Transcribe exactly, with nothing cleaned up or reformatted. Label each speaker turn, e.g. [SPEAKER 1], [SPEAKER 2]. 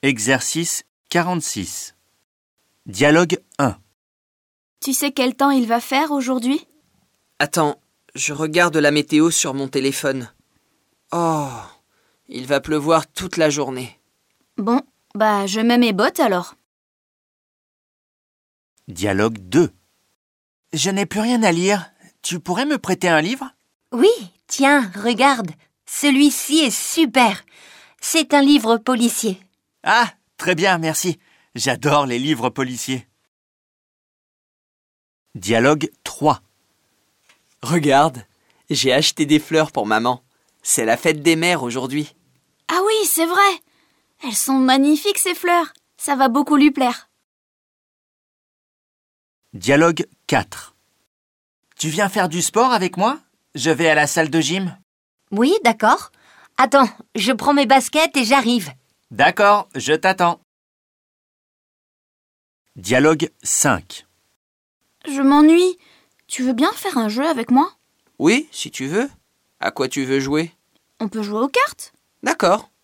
[SPEAKER 1] Exercice quarante-six. Dialogue un.
[SPEAKER 2] Tu sais quel temps il va faire aujourd'hui ?
[SPEAKER 3] Attends, je regarde la météo sur mon téléphone. Oh, il va pleuvoir toute la journée.
[SPEAKER 2] Bon, bah je mets mes bottes alors.
[SPEAKER 1] Dialogue deux. Je n'ai plus rien à lire. Tu pourrais me prêter un livre ?
[SPEAKER 4] Oui, tiens, regarde. Celui-ci est super. C'est un livre policier.
[SPEAKER 1] Ah, très bien, merci. J'adore les livres policiers. Dialogue trois.
[SPEAKER 3] Regarde, j'ai acheté des fleurs pour maman. C'est la fête des mères aujourd'hui.
[SPEAKER 2] Ah oui, c'est vrai. Elles sont magnifiques ces fleurs. Ça va beaucoup lui plaire.
[SPEAKER 1] Dialogue quatre. Tu viens faire du sport avec moi ? Je vais à la salle de gym.
[SPEAKER 4] Oui, d'accord. Attends, je prends mes baskets et j'arrive.
[SPEAKER 1] D'accord, je t'attends. Dialogue cinq.
[SPEAKER 2] Je m'ennuie. Tu veux bien faire un jeu avec moi ?
[SPEAKER 3] Oui, si tu veux. À quoi tu veux jouer ?
[SPEAKER 2] On peut jouer aux cartes ?
[SPEAKER 3] D'accord.